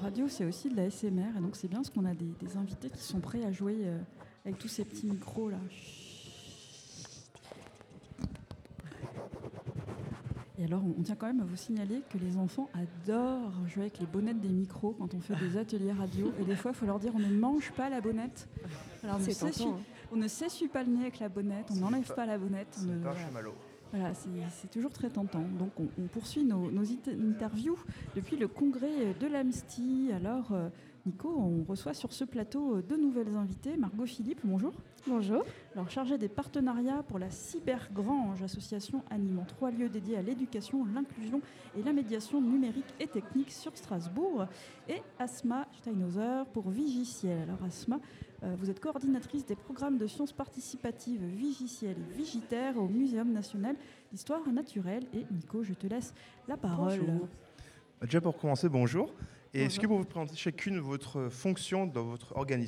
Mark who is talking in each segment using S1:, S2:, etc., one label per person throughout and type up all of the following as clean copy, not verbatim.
S1: radio, c'est aussi de la SMR. Et donc, c'est bien parce qu'on a des invités qui sont prêts à jouer avec tous ces petits micros là. Et alors, on tient quand même à vous signaler que les enfants adorent jouer avec les bonnettes des micros quand on fait des ateliers radio. Et des fois, il faut leur dire on ne mange pas la bonnette. Alors, on ne s'essuie pas le nez avec la bonnette, on n'enlève pas la bonnette.
S2: C'est un chamallow.
S1: Voilà, c'est toujours très tentant. Donc, on poursuit nos interviews depuis le congrès de l'Amnesty. Alors, Nico, on reçoit sur ce plateau deux nouvelles invitées. Margot Philippe, bonjour.
S3: Bonjour.
S1: Alors, chargée des partenariats pour la Cybergrange, association animant 3 lieux dédiés à l'éducation, l'inclusion et la médiation numérique et technique sur Strasbourg. Et Asma Steinhauser pour Vigiciel. Alors, Asma, vous êtes coordinatrice des programmes de sciences participatives Vigiciel et Vigitaire au Muséum national d'histoire naturelle. Et Nico, je te laisse la parole.
S2: Bonjour. Déjà pour commencer, bonjour. Et est-ce que vous vous présentez chacune votre fonction dans votre organisme ?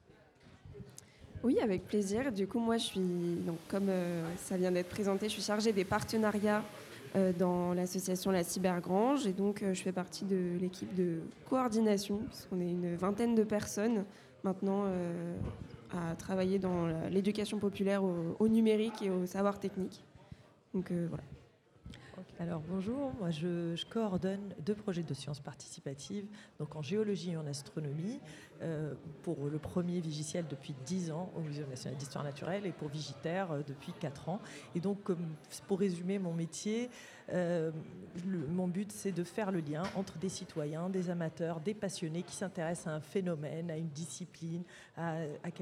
S3: Oui, avec plaisir. Du coup, moi, je suis, donc, comme ça vient d'être présenté, je suis chargée des partenariats dans l'association La Cybergrange. Et donc, je fais partie de l'équipe de coordination, parce qu'on est une vingtaine de personnes maintenant à travailler dans l'éducation populaire au numérique et au savoir technique. Donc, voilà.
S4: Alors bonjour, moi je coordonne 2 projets de sciences participatives, donc en géologie et en astronomie, pour le premier Vigiciel depuis 10 ans au Muséum national d'histoire naturelle et pour Vigitaire depuis 4 ans. Et donc pour résumer mon métier, mon but c'est de faire le lien entre des citoyens, des amateurs, des passionnés qui s'intéressent à un phénomène, à une discipline, à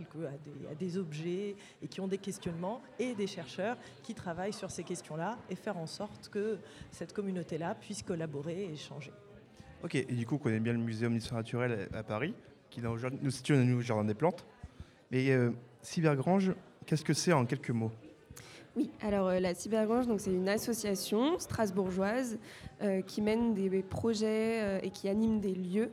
S4: des objets et qui ont des questionnements, et des chercheurs qui travaillent sur ces questions-là et faire en sorte que cette communauté-là puisse collaborer et échanger.
S2: Ok, et du coup, on connaît bien le Muséum d'histoire naturelle à Paris, qui nous situe au Jardin des Plantes. Mais Cybergrange, qu'est-ce que c'est en quelques mots ?
S3: Oui, alors la Cybergrange, donc, c'est une association strasbourgeoise qui mène des projets et qui anime des lieux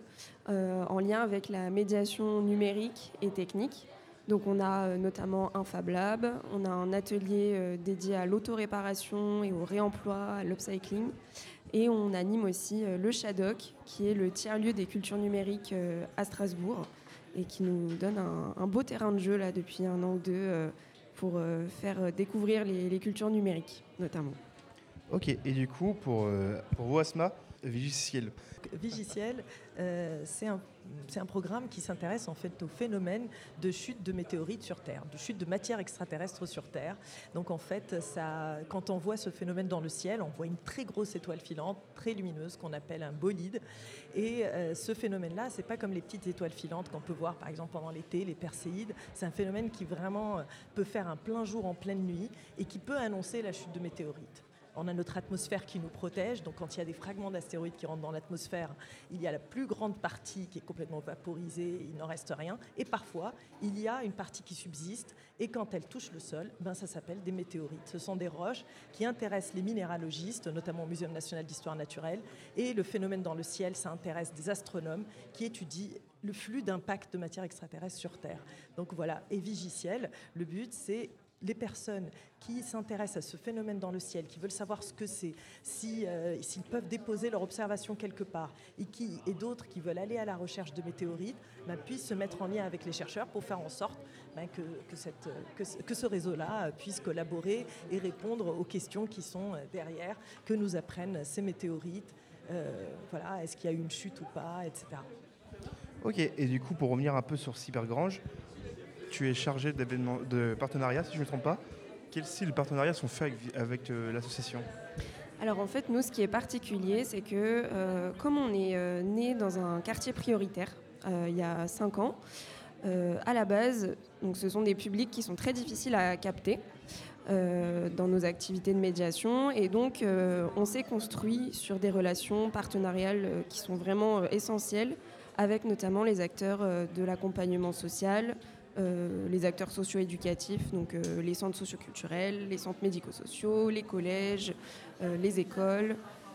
S3: en lien avec la médiation numérique et technique. Donc on a notamment un Fab Lab, on a un atelier dédié à l'autoréparation et au réemploi, à l'upcycling. Et on anime aussi le Shadok, qui est le tiers-lieu des cultures numériques à Strasbourg et qui nous donne un beau terrain de jeu là, depuis 1 an ou 2 pour faire découvrir les cultures numériques notamment.
S2: Ok, et du coup, pour vous Asma, Vigiciel.
S4: Vigiciel, c'est un programme qui s'intéresse en fait au phénomène de chute de météorites sur Terre, de chute de matière extraterrestre sur Terre. Donc en fait, quand on voit ce phénomène dans le ciel, on voit une très grosse étoile filante, très lumineuse, qu'on appelle un bolide. Et ce phénomène-là, c'est pas comme les petites étoiles filantes qu'on peut voir par exemple pendant l'été, les perséides. C'est un phénomène qui vraiment peut faire un plein jour en pleine nuit et qui peut annoncer la chute de météorites. On a notre atmosphère qui nous protège, donc quand il y a des fragments d'astéroïdes qui rentrent dans l'atmosphère, il y a la plus grande partie qui est complètement vaporisée, il n'en reste rien, et parfois il y a une partie qui subsiste, et quand elle touche le sol, ça s'appelle des météorites. Ce sont des roches qui intéressent les minéralogistes, notamment au Muséum national d'histoire naturelle, et le phénomène dans le ciel, ça intéresse des astronomes qui étudient le flux d'impact de matière extraterrestre sur Terre. Donc voilà, et Vigiciel, le but c'est les personnes qui s'intéressent à ce phénomène dans le ciel, qui veulent savoir ce que c'est, s'ils peuvent déposer leur observation quelque part, et d'autres qui veulent aller à la recherche de météorites, puissent se mettre en lien avec les chercheurs pour faire en sorte que ce réseau-là puisse collaborer et répondre aux questions qui sont derrière, que nous apprennent ces météorites, est-ce qu'il y a eu une chute ou pas, etc.
S2: Ok, et du coup, pour revenir un peu sur Cybergrange, tu es chargé de partenariat, si je ne me trompe pas. Quels style de partenariats sont faits avec l'association ?
S3: Alors en fait, nous, ce qui est particulier, c'est que comme on est né dans un quartier prioritaire il y a 5 ans, à la base, donc, ce sont des publics qui sont très difficiles à capter dans nos activités de médiation. Et donc, on s'est construit sur des relations partenariales qui sont vraiment essentielles, avec notamment les acteurs de l'accompagnement social, les acteurs socio-éducatifs, donc les centres socioculturels, les centres médico-sociaux, les collèges, les écoles,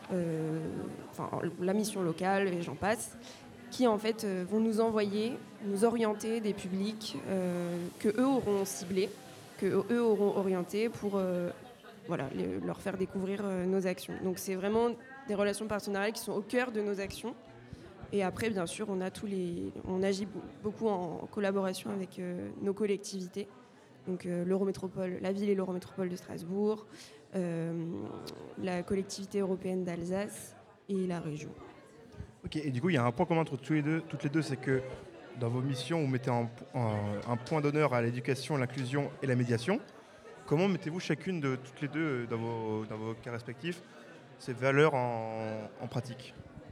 S3: la mission locale et j'en passe, qui en fait vont nous orienter des publics que eux auront ciblés, que eux auront orientés pour leur faire découvrir nos actions. Donc c'est vraiment des relations partenariales qui sont au cœur de nos actions. Et après, bien sûr, on agit beaucoup en collaboration avec nos collectivités. Donc l'Eurométropole, la ville et l'Eurométropole de Strasbourg, la collectivité européenne d'Alsace et la région.
S2: Ok, et du coup, il y a un point commun entre toutes les deux, c'est que dans vos missions, vous mettez un point d'honneur à l'éducation, l'inclusion et la médiation. Comment mettez-vous chacune de toutes les deux dans vos cas respectifs ces valeurs en pratique?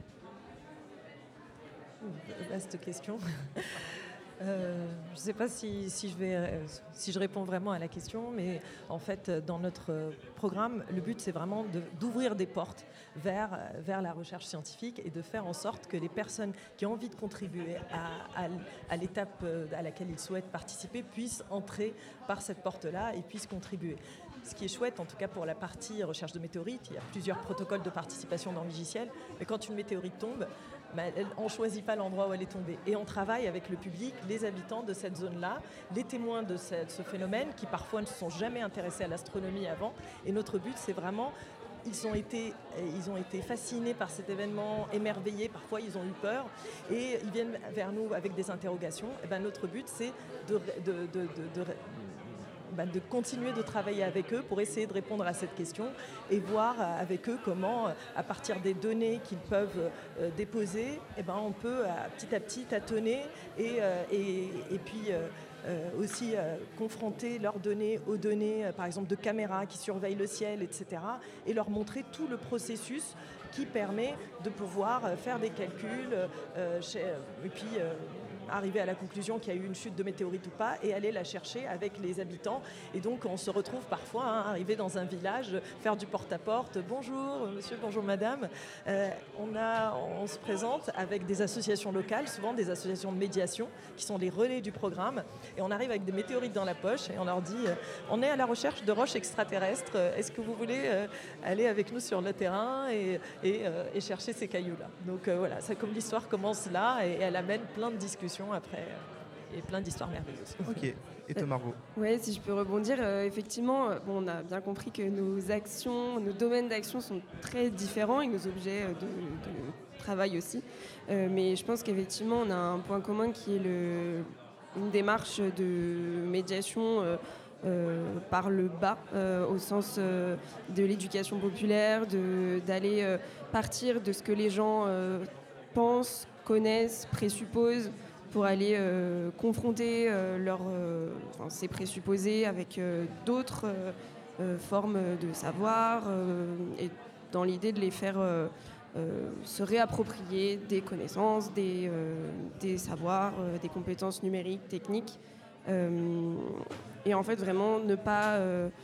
S4: Vaste question. Je ne sais pas si je réponds vraiment à la question, mais en fait, dans notre programme, le but, c'est vraiment d'ouvrir des portes vers la recherche scientifique et de faire en sorte que les personnes qui ont envie de contribuer à l'étape à laquelle ils souhaitent participer puissent entrer par cette porte-là et puissent contribuer. Ce qui est chouette, en tout cas pour la partie recherche de météorites, il y a plusieurs protocoles de participation dans le logiciel, mais quand une météorite tombe, on ne choisit pas l'endroit où elle est tombée. Et on travaille avec le public, les habitants de cette zone-là, les témoins de ce phénomène qui parfois ne se sont jamais intéressés à l'astronomie avant. Et notre but, c'est vraiment, ils ont été fascinés par cet événement, émerveillés, parfois ils ont eu peur, et ils viennent vers nous avec des interrogations. Et ben, notre but, c'est de continuer de travailler avec eux pour essayer de répondre à cette question et voir avec eux comment, à partir des données qu'ils peuvent déposer, on peut petit à petit tâtonner et puis aussi confronter leurs données aux données, par exemple, de caméras qui surveillent le ciel, etc. et leur montrer tout le processus qui permet de pouvoir faire des calculs et puis arriver à la conclusion qu'il y a eu une chute de météorite ou pas et aller la chercher avec les habitants. Et donc on se retrouve parfois arriver dans un village, faire du porte-à-porte. Bonjour monsieur, bonjour madame. On se présente avec des associations locales, souvent des associations de médiation qui sont les relais du programme. Et on arrive avec des météorites dans la poche et on leur dit on est à la recherche de roches extraterrestres. Est-ce que vous voulez aller avec nous sur le terrain et chercher ces cailloux-là? Donc voilà, ça, comme l'histoire commence là et elle amène plein de discussions après et plein d'histoires merveilleuses.
S2: Ok, et toi Margot?
S3: Oui, si je peux rebondir, effectivement, on a bien compris que nos actions, nos domaines d'action sont très différents et nos objets de travail aussi. Mais je pense qu'effectivement, on a un point commun qui est une démarche de médiation par le bas, au sens de l'éducation populaire, d'aller partir de ce que les gens pensent, connaissent, présupposent, pour aller confronter ces présupposés avec d'autres formes de savoir et dans l'idée de les faire se réapproprier des connaissances, des savoirs, des compétences numériques, techniques. Et en fait, vraiment ne pas...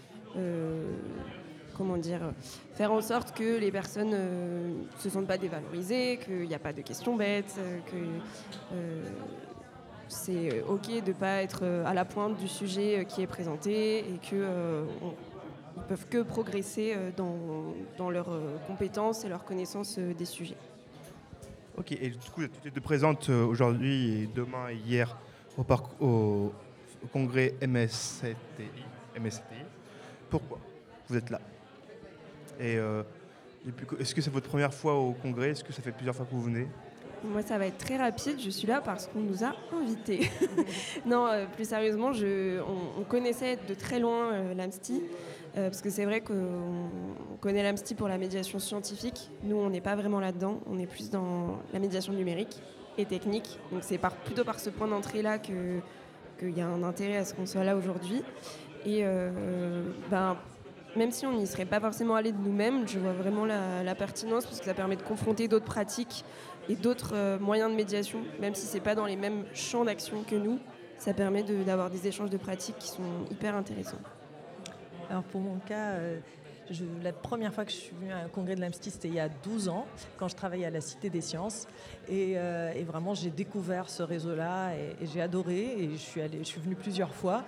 S3: faire en sorte que les personnes ne se sentent pas dévalorisées, qu'il n'y a pas de questions bêtes, que c'est OK de ne pas être à la pointe du sujet qui est présenté et qu'ils ne peuvent que progresser dans leurs compétences et leurs connaissances des sujets.
S2: Ok, et du coup, vous êtes toutes les deux présentes aujourd'hui, et demain et hier au congrès MSCTI. Pourquoi vous êtes là? Et est-ce que c'est votre première fois au congrès? Est-ce que ça fait plusieurs fois que vous venez?
S3: Moi, ça va être très rapide. Je suis là parce qu'on nous a invités. Non, plus sérieusement, on connaissait de très loin l'AMSTI, parce que c'est vrai qu'on connaît l'AMSTI pour la médiation scientifique. Nous, on n'est pas vraiment là-dedans. On est plus dans la médiation numérique et technique. Donc, c'est plutôt par ce point d'entrée-là qu'il y a un intérêt à ce qu'on soit là aujourd'hui. Et même si on n'y serait pas forcément allé de nous-mêmes, je vois vraiment la pertinence parce que ça permet de confronter d'autres pratiques et d'autres moyens de médiation, même si ce n'est pas dans les mêmes champs d'action que nous. Ça permet d'avoir des échanges de pratiques qui sont hyper intéressants.
S4: Alors pour mon cas, la première fois que je suis venue à un congrès de l'AMSTI, c'était il y a 12 ans, quand je travaillais à la Cité des Sciences. Et vraiment, j'ai découvert ce réseau-là et j'ai adoré. Et je suis venue plusieurs fois.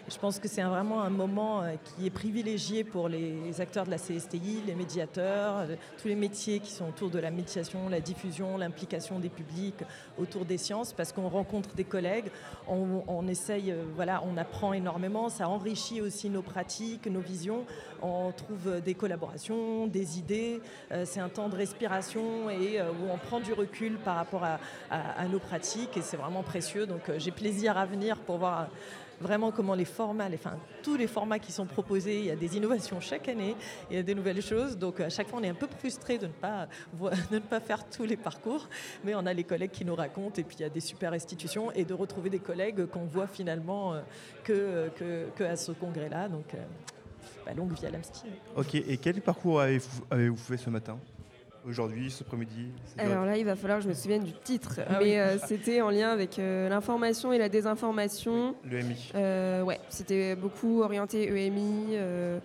S4: Je pense que c'est vraiment un moment qui est privilégié pour les acteurs de la CSTI, les médiateurs, tous les métiers qui sont autour de la médiation, la diffusion, l'implication des publics autour des sciences, parce qu'on rencontre des collègues, on essaye, on apprend énormément, ça enrichit aussi nos pratiques, nos visions, on trouve des collaborations, des idées, c'est un temps de respiration et où on prend du recul par rapport à nos pratiques et c'est vraiment précieux. Donc j'ai plaisir à venir pour voir vraiment comment tous les formats qui sont proposés, il y a des innovations chaque année, il y a des nouvelles choses. Donc à chaque fois, on est un peu frustré de ne pas faire tous les parcours, mais on a les collègues qui nous racontent et puis il y a des super institutions et de retrouver des collègues qu'on voit finalement que à ce congrès-là. Donc longue vie à l'AMSTI.
S2: Ok, et quel parcours avez-vous fait ce matin ? Aujourd'hui, cet après-midi?
S3: Alors là, il va falloir que je me souvienne du titre, c'était en lien avec l'information et la désinformation.
S2: L'EMI.
S3: Ouais, c'était beaucoup orienté EMI,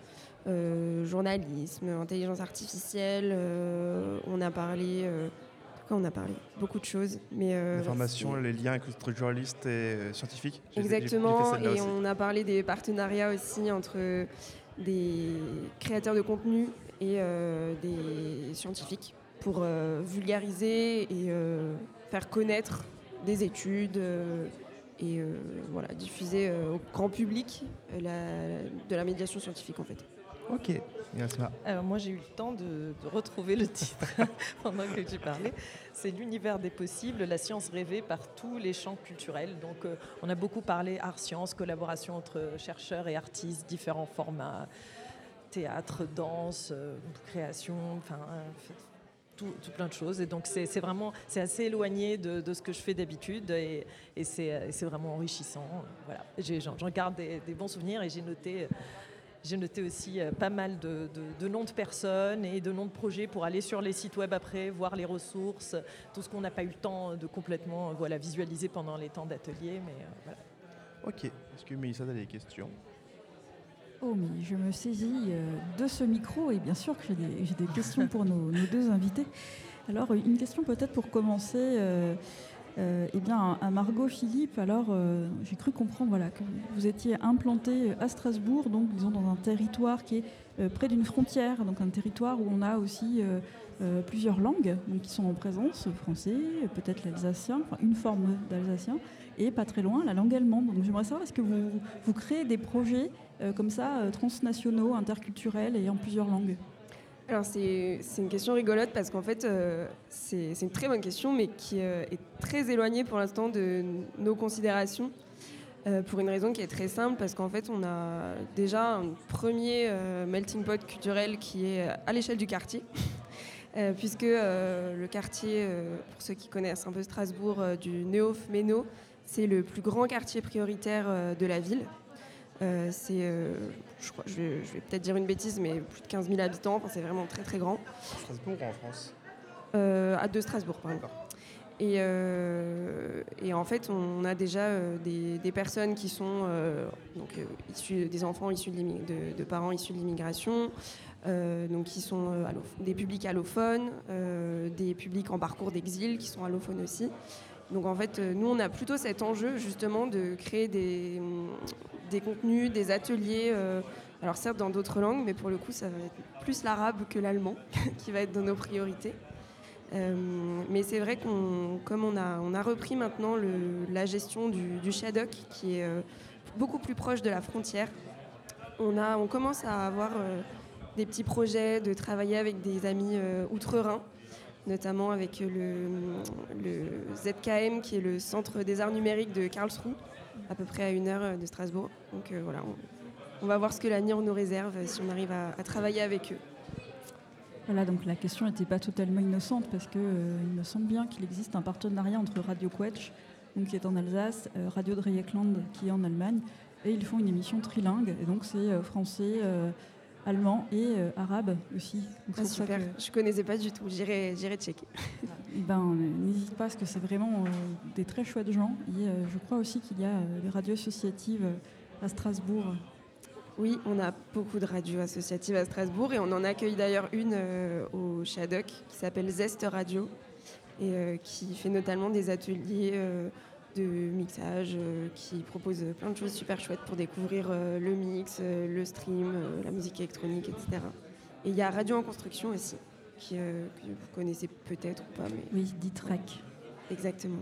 S3: journalisme, intelligence artificielle. On a parlé... de quoi on a parlé? Beaucoup de choses.
S2: L'information, les liens avec les journalistes et scientifiques.
S3: Exactement, et on a parlé des partenariats aussi entre des créateurs de contenu et des scientifiques pour vulgariser et faire connaître des études et diffuser au grand public de la médiation scientifique en fait.
S2: Ok, merci.
S4: Alors moi j'ai eu le temps de retrouver le titre pendant que tu parlais. C'est l'univers des possibles, la science rêvée par tous les champs culturels. Donc on a beaucoup parlé art-science, collaboration entre chercheurs et artistes, différents formats, théâtre, danse, création, tout plein de choses. Et donc c'est assez éloigné de ce que je fais d'habitude et c'est vraiment enrichissant. Voilà. J'en garde des bons souvenirs et j'ai noté aussi pas mal de noms de personnes et de noms de projets pour aller sur les sites web après, voir les ressources, tout ce qu'on n'a pas eu le temps de complètement visualiser pendant les temps d'atelier. Mais voilà.
S2: Ok. Est-ce que Mélissa a des questions?
S1: Oh, mais je me saisis de ce micro et bien sûr que j'ai des questions pour nos deux invités. Alors, une question peut-être pour commencer à Margot Philippe. Alors, j'ai cru comprendre que vous étiez implanté à Strasbourg, donc disons dans un territoire qui est près d'une frontière, donc un territoire où on a aussi plusieurs langues donc, qui sont en présence, français, peut-être l'alsacien, une forme d'alsacien, et pas très loin, la langue allemande. Donc j'aimerais savoir, est-ce que vous créez des projets comme ça, transnationaux, interculturels et en plusieurs langues?
S3: Alors c'est une question rigolote parce qu'en fait c'est une très bonne question mais qui est très éloignée pour l'instant de nos considérations pour une raison qui est très simple parce qu'en fait on a déjà un premier melting pot culturel qui est à l'échelle du quartier puisque le quartier, pour ceux qui connaissent un peu Strasbourg, du Nehof-Menno, c'est le plus grand quartier prioritaire de la ville. Je vais peut-être dire une bêtise, mais plus de 15 000 habitants, c'est vraiment très très grand.
S2: Strasbourg ou en France?
S3: De Strasbourg, pardon. Et en fait, on a déjà des personnes qui sont des enfants issus de parents issus de l'immigration, donc qui sont des publics allophones, des publics en parcours d'exil qui sont allophones aussi. Donc en fait, nous, on a plutôt cet enjeu justement de créer des contenus, des ateliers, alors certes dans d'autres langues, mais pour le coup, ça va être plus l'arabe que l'allemand qui va être dans nos priorités. Mais c'est vrai comme on a repris maintenant la gestion du Shadok, qui est beaucoup plus proche de la frontière, on commence à avoir des petits projets, de travailler avec des amis outre-Rhin, notamment avec le ZKM, qui est le Centre des Arts Numériques de Karlsruhe, à peu près à 1 heure de Strasbourg. Donc voilà, on va voir ce que l'avenir nous réserve si on arrive à travailler avec eux.
S1: Voilà, donc la question n'était pas totalement innocente parce qu'il me semble bien qu'il existe un partenariat entre Radio Quetsch, donc, qui est en Alsace, Radio Dreieckland, qui est en Allemagne, et ils font une émission trilingue, et donc c'est français, allemand et arabe aussi. Donc
S3: super, je ne connaissais pas du tout, j'irai checker.
S1: N'hésite pas parce que c'est vraiment des très chouettes gens. Et je crois aussi qu'il y a des radios associatives à Strasbourg.
S3: Oui, on a beaucoup de radios associatives à Strasbourg et on en accueille d'ailleurs une au Shadok qui s'appelle Zest Radio et qui fait notamment des ateliers de mixage qui propose plein de choses super chouettes pour découvrir le mix, le stream, la musique électronique, etc. Et il y a Radio en Construction aussi, que vous connaissez peut-être ou pas. Mais...
S1: Oui, dit REC.
S3: Exactement.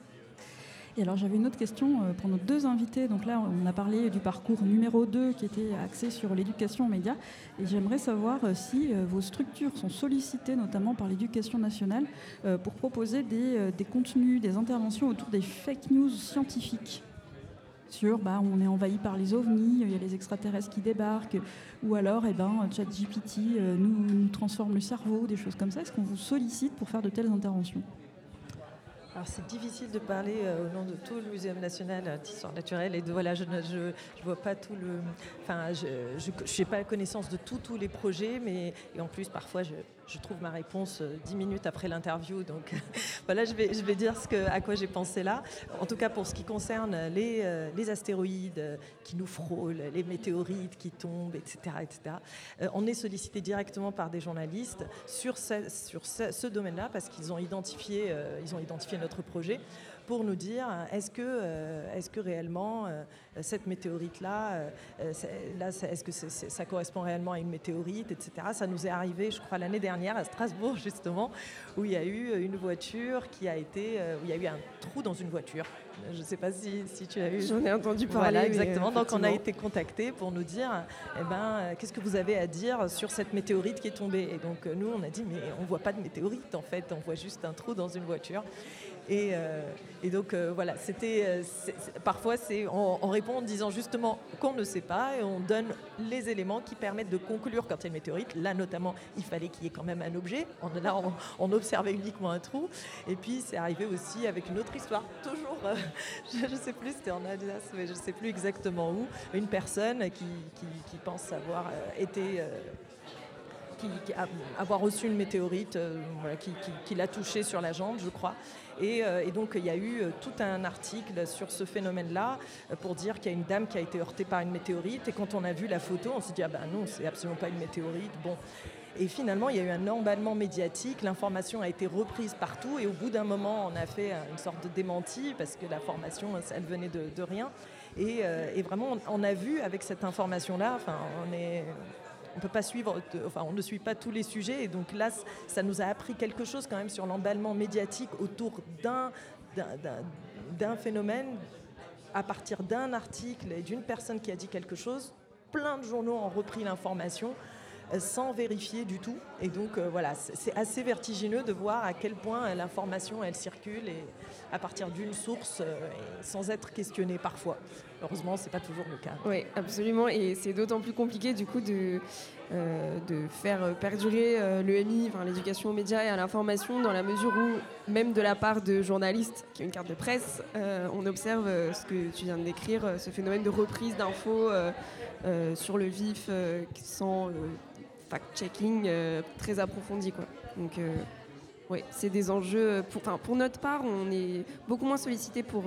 S1: Et alors j'avais une autre question pour nos deux invités. Donc là, on a parlé du parcours numéro 2 qui était axé sur l'éducation aux médias. Et j'aimerais savoir si vos structures sont sollicitées, notamment par l'éducation nationale, pour proposer des contenus, des interventions autour des fake news scientifiques. Sur on est envahi par les ovnis, il y a les extraterrestres qui débarquent, ou alors ChatGPT nous transforme le cerveau, des choses comme ça. Est-ce qu'on vous sollicite pour faire de telles interventions ?
S4: Alors c'est difficile de parler au nom de tout le Muséum national d'histoire naturelle et je vois pas tout le, enfin je n'ai pas connaissance de tous les projets, et en plus parfois je trouve ma réponse 10 minutes après l'interview, donc voilà, je vais dire à quoi j'ai pensé là. En tout cas pour ce qui concerne les astéroïdes qui nous frôlent, les météorites qui tombent, etc. On est sollicité directement par des journalistes sur ce domaine-là parce qu'ils ont identifié notre projet pour nous dire est-ce que réellement cette météorite-là, est-ce que ça correspond réellement à une météorite, etc. Ça nous est arrivé, je crois, l'année dernière à Strasbourg, justement, où il y a eu une voiture où il y a eu un trou dans une voiture. Je ne sais pas si tu as eu...
S3: J'en ai entendu parler.
S4: Voilà, exactement. Donc on a été contactés pour nous dire qu'est-ce que vous avez à dire sur cette météorite qui est tombée. Et donc nous, on a dit mais on ne voit pas de météorite en fait, on voit juste un trou dans une voiture. Et donc voilà, parfois on répond en disant justement qu'on ne sait pas et on donne les éléments qui permettent de conclure quand il y a une météorite. Là notamment, il fallait qu'il y ait quand même un objet. On observait uniquement un trou. Et puis c'est arrivé aussi avec une autre histoire, toujours, je ne sais plus, c'était en Alsace, mais je ne sais plus exactement où, une personne qui pense avoir été... avoir reçu une météorite qui l'a touché sur la jambe, je crois. Et donc il y a eu tout un article sur ce phénomène-là pour dire qu'il y a une dame qui a été heurtée par une météorite. Et quand on a vu la photo, on s'est dit non, c'est absolument pas une météorite. Bon. Et finalement, il y a eu un emballement médiatique, l'information a été reprise partout et au bout d'un moment, on a fait une sorte de démenti parce que l'information, elle venait de rien. Et vraiment, on a vu avec cette information-là, on peut pas suivre, on ne suit pas tous les sujets, et donc là, ça nous a appris quelque chose quand même sur l'emballement médiatique autour d'un phénomène à partir d'un article et d'une personne qui a dit quelque chose. Plein de journaux ont repris l'information sans vérifier du tout, et donc voilà, c'est assez vertigineux de voir à quel point l'information elle circule et à partir d'une source sans être questionnée parfois. Heureusement, c'est pas toujours le cas.
S3: Oui, absolument, et c'est d'autant plus compliqué du coup de faire perdurer l'EMI, l'éducation aux médias et à l'information, dans la mesure où, même de la part de journalistes qui ont une carte de presse, on observe ce que tu viens de décrire, ce phénomène de reprise d'infos sur le vif, sans fact-checking très approfondi, quoi. Donc, ouais, c'est des enjeux. Pour notre part, on est beaucoup moins sollicité pour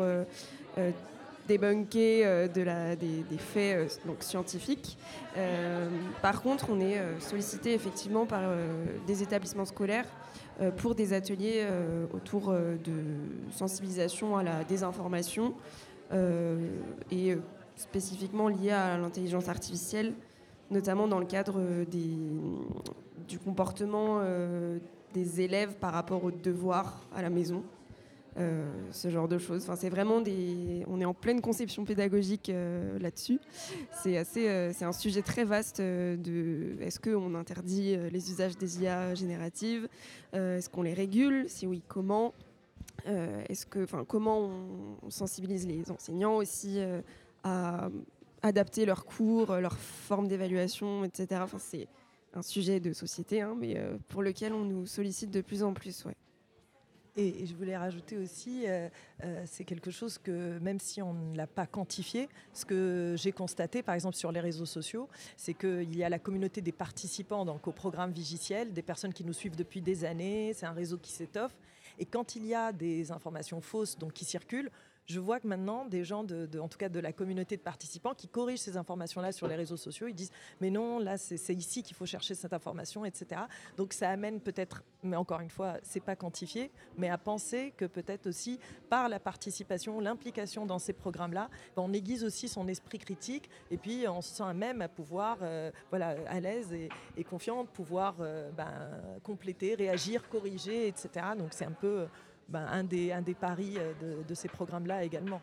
S3: débunker des faits donc scientifiques. Par contre, on est sollicité effectivement par des établissements scolaires pour des ateliers autour de sensibilisation à la désinformation et spécifiquement liés à l'intelligence artificielle, notamment dans le cadre du comportement des élèves par rapport aux devoirs à la maison. Ce genre de choses. C'est vraiment on est en pleine conception pédagogique là-dessus. C'est un sujet très vaste est-ce qu'on interdit les usages des IA génératives, est-ce qu'on les régule, si oui, comment, comment on sensibilise les enseignants aussi à adapter leurs cours, leur forme d'évaluation, etc. C'est un sujet de société, mais pour lequel on nous sollicite de plus en plus. Ouais.
S4: Et je voulais rajouter aussi, c'est quelque chose que, même si on ne l'a pas quantifié, ce que j'ai constaté, par exemple, sur les réseaux sociaux, c'est qu'il y a la communauté des participants donc, au programme Vigiciel, des personnes qui nous suivent depuis des années, c'est un réseau qui s'étoffe. Et quand il y a des informations fausses donc, qui circulent, je vois que maintenant, des gens, en tout cas de la communauté de participants, qui corrigent ces informations-là sur les réseaux sociaux, ils disent « mais non, là, c'est ici qu'il faut chercher cette information, etc. » Donc ça amène peut-être, mais encore une fois, c'est pas quantifié, mais à penser que peut-être aussi, par la participation, l'implication dans ces programmes-là, on aiguise aussi son esprit critique, et puis on se sent à même à pouvoir, à l'aise et confiant, de pouvoir compléter, réagir, corriger, etc. Donc c'est un peu un des paris de ces programmes-là également.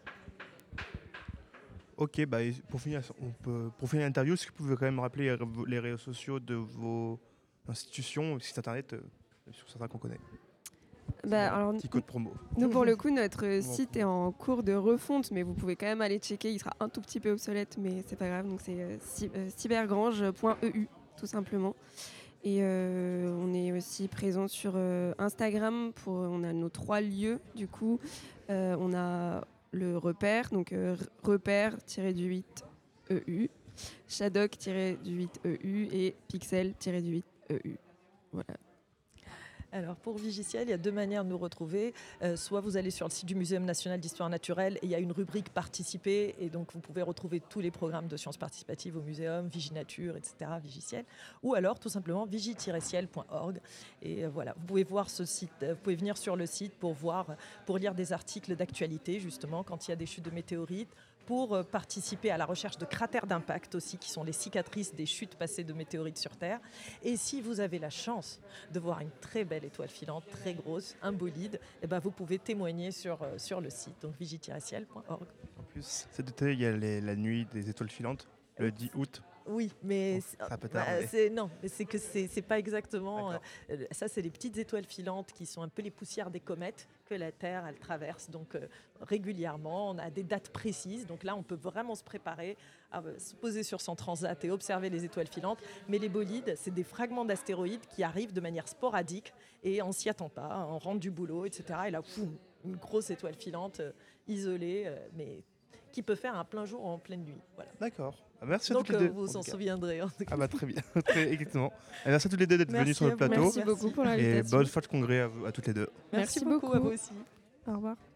S2: Ok, pour finir l'interview, est-ce que vous pouvez quand même rappeler les réseaux sociaux de vos institutions, site internet, sur certains qu'on connaît?
S3: Alors,
S2: petit code promo.
S3: Nous, pour le coup, notre site est en cours de refonte, mais vous pouvez quand même aller checker. Il sera un tout petit peu obsolète, mais c'est pas grave. Donc c'est cybergrange.eu, tout simplement. Et on est aussi présent sur Instagram. On a nos 3 lieux, du coup. On a le repère, donc repère-8 EU, Shadok-8 EU et Pixel-8 EU. Voilà.
S4: Alors pour Vigiciel, il y a 2 manières de nous retrouver. Soit vous allez sur le site du Muséum national d'histoire naturelle et il y a une rubrique participer et donc vous pouvez retrouver tous les programmes de sciences participatives au muséum, Viginature, etc., Vigiciel. Ou alors tout simplement vigi-ciel.org. Et voilà, vous pouvez voir ce site, vous pouvez venir sur le site pour lire des articles d'actualité justement quand il y a des chutes de météorites, pour participer à la recherche de cratères d'impact aussi, qui sont les cicatrices des chutes passées de météorites sur Terre. Et si vous avez la chance de voir une très belle étoile filante, très grosse, un bolide, vous pouvez témoigner sur le site, donc vigi-ciel.org.
S2: En plus, cet été, il y a la nuit des étoiles filantes, le 10 août.
S4: Oui, mais
S2: ça peut tarder.
S4: C'est pas exactement. Ça, c'est les petites étoiles filantes qui sont un peu les poussières des comètes que la Terre elle traverse. Donc régulièrement, on a des dates précises. Donc là, on peut vraiment se préparer à se poser sur son transat et observer les étoiles filantes. Mais les bolides, c'est des fragments d'astéroïdes qui arrivent de manière sporadique et on s'y attend pas. On rentre du boulot, etc. Et là, une grosse étoile filante isolée, mais qui peut faire un plein jour ou en pleine nuit. Voilà.
S2: D'accord. Merci à
S4: donc
S2: toutes les deux.
S4: Vous en souviendrez.
S2: Très bien. Exactement. Merci à toutes les deux d'être venues sur le plateau.
S3: Merci beaucoup pour l'invitation.
S2: Et bonne fête de congrès à toutes les deux.
S4: Merci beaucoup à vous aussi.
S3: Au revoir.